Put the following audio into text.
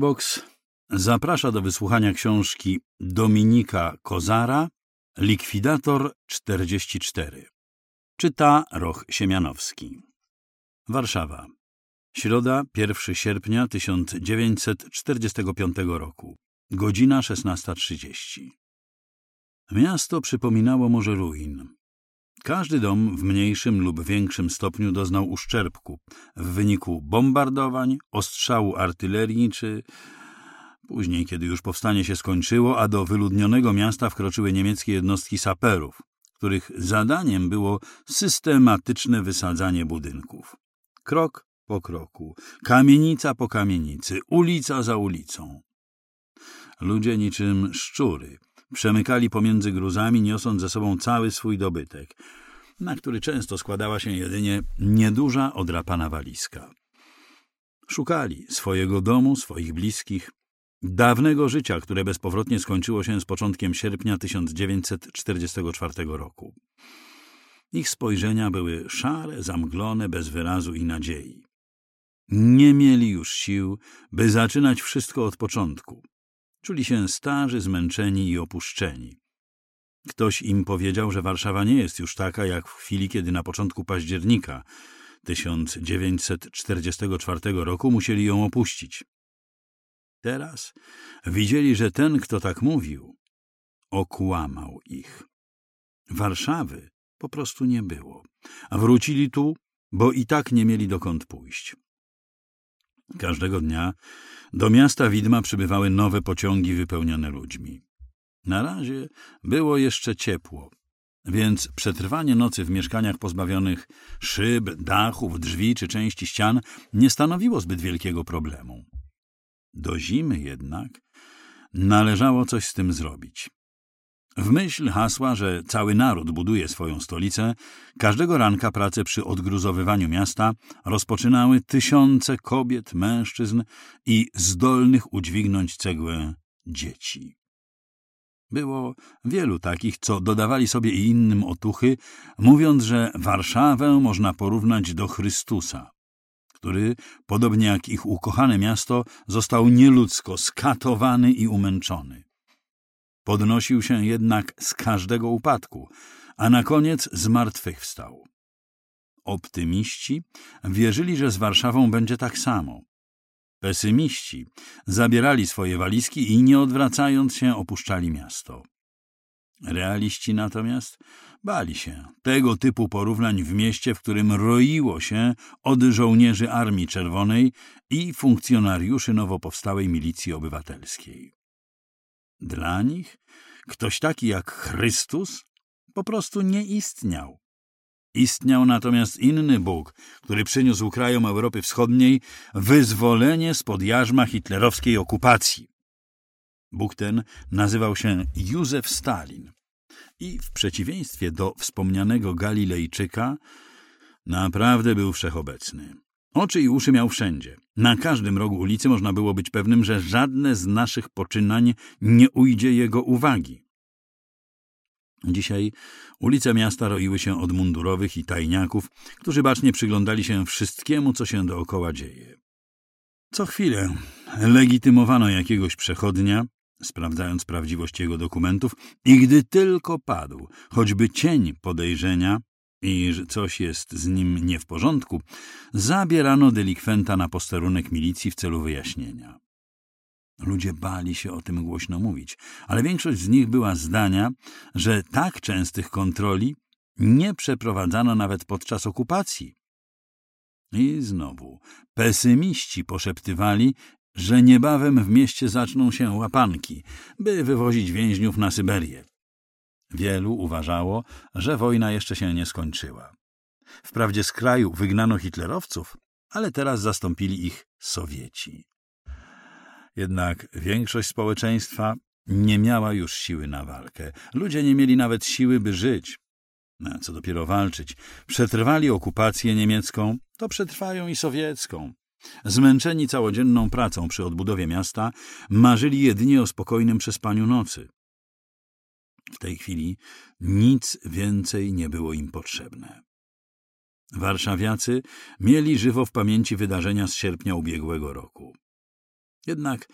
Skybox zaprasza do wysłuchania książki Dominika Kozara Likwidator 44. Czyta Roch Siemianowski. Warszawa. Środa, 1 sierpnia 1945 roku. Godzina 16:30. Miasto przypominało morze ruin. Każdy dom w mniejszym lub większym stopniu doznał uszczerbku w wyniku bombardowań, ostrzału artylerii czy później, kiedy już powstanie się skończyło, a do wyludnionego miasta wkroczyły niemieckie jednostki saperów, których zadaniem było systematyczne wysadzanie budynków. Krok po kroku, kamienica po kamienicy, ulica za ulicą. Ludzie niczym szczury przemykali pomiędzy gruzami, niosąc ze sobą cały swój dobytek, na który często składała się jedynie nieduża, odrapana walizka. Szukali swojego domu, swoich bliskich, dawnego życia, które bezpowrotnie skończyło się z początkiem sierpnia 1944 roku. Ich spojrzenia były szare, zamglone, bez wyrazu i nadziei. Nie mieli już sił, by zaczynać wszystko od początku. Czuli się starzy, zmęczeni i opuszczeni. Ktoś im powiedział, że Warszawa nie jest już taka, jak w chwili, kiedy na początku października 1944 roku musieli ją opuścić. Teraz widzieli, że ten, kto tak mówił, okłamał ich. Warszawy po prostu nie było, a wrócili tu, bo i tak nie mieli dokąd pójść. Każdego dnia do miasta widma przybywały nowe pociągi wypełnione ludźmi. Na razie było jeszcze ciepło, więc przetrwanie nocy w mieszkaniach pozbawionych szyb, dachów, drzwi czy części ścian nie stanowiło zbyt wielkiego problemu. Do zimy jednak należało coś z tym zrobić. W myśl hasła, że cały naród buduje swoją stolicę, każdego ranka pracę przy odgruzowywaniu miasta rozpoczynały tysiące kobiet, mężczyzn i zdolnych udźwignąć cegłę dzieci. Było wielu takich, co dodawali sobie i innym otuchy, mówiąc, że Warszawę można porównać do Chrystusa, który, podobnie jak ich ukochane miasto, został nieludzko skatowany i umęczony. Podnosił się jednak z każdego upadku, a na koniec zmartwychwstał. Optymiści wierzyli, że z Warszawą będzie tak samo. Pesymiści zabierali swoje walizki i nie odwracając się opuszczali miasto. Realiści natomiast bali się tego typu porównań w mieście, w którym roiło się od żołnierzy Armii Czerwonej i funkcjonariuszy nowo powstałej milicji obywatelskiej. Dla nich ktoś taki jak Chrystus po prostu nie istniał. Istniał natomiast inny Bóg, który przyniósł krajom Europy Wschodniej wyzwolenie spod jarzma hitlerowskiej okupacji. Bóg ten nazywał się Józef Stalin i w przeciwieństwie do wspomnianego Galilejczyka naprawdę był wszechobecny. Oczy i uszy miał wszędzie. Na każdym rogu ulicy można było być pewnym, że żadne z naszych poczynań nie ujdzie jego uwagi. Dzisiaj ulice miasta roiły się od mundurowych i tajniaków, którzy bacznie przyglądali się wszystkiemu, co się dookoła dzieje. Co chwilę legitymowano jakiegoś przechodnia, sprawdzając prawdziwość jego dokumentów, i gdy tylko padł choćby cień podejrzenia, i że coś jest z nim nie w porządku, zabierano delikwenta na posterunek milicji w celu wyjaśnienia. Ludzie bali się o tym głośno mówić, ale większość z nich była zdania, że tak częstych kontroli nie przeprowadzano nawet podczas okupacji. I znowu pesymiści poszeptywali, że niebawem w mieście zaczną się łapanki, by wywozić więźniów na Syberię. Wielu uważało, że wojna jeszcze się nie skończyła. Wprawdzie z kraju wygnano hitlerowców, ale teraz zastąpili ich Sowieci. Jednak większość społeczeństwa nie miała już siły na walkę. Ludzie nie mieli nawet siły, by żyć. A co dopiero walczyć. Przetrwali okupację niemiecką, to przetrwają i sowiecką. Zmęczeni całodzienną pracą przy odbudowie miasta, marzyli jedynie o spokojnym przespaniu nocy. W tej chwili nic więcej nie było im potrzebne. Warszawiacy mieli żywo w pamięci wydarzenia z sierpnia ubiegłego roku. Jednak